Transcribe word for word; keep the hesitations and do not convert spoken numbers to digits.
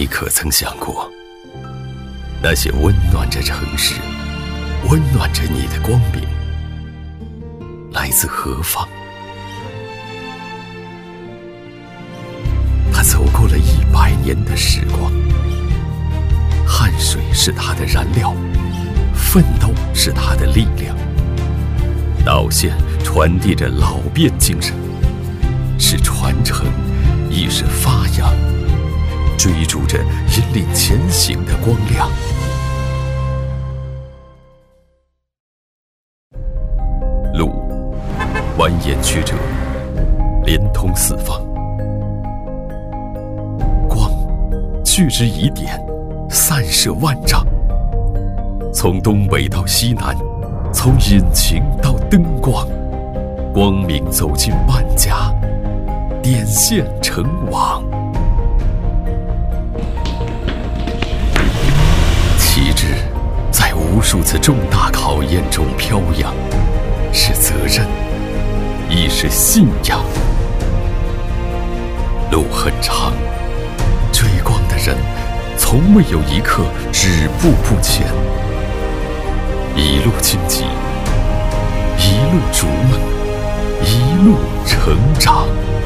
可曾想过，那些温暖着城市、温暖着你的光明，来自何方？他走过了一百年的时光，汗水是他的燃料，奋斗是他的力量，导线传递着老变精神，是传承，亦是发扬，追逐着引领前行的光亮。路蜿蜒曲折，连通四方，光聚之以点，散射万丈。从东北到西南，从引擎到灯光，光明走进万家，点线成网。旗帜在无数次重大考验中飘扬，是责任，亦是信仰。路很长，追光的人从未有一刻止步不前，一路荆棘，一路逐梦，一路成长。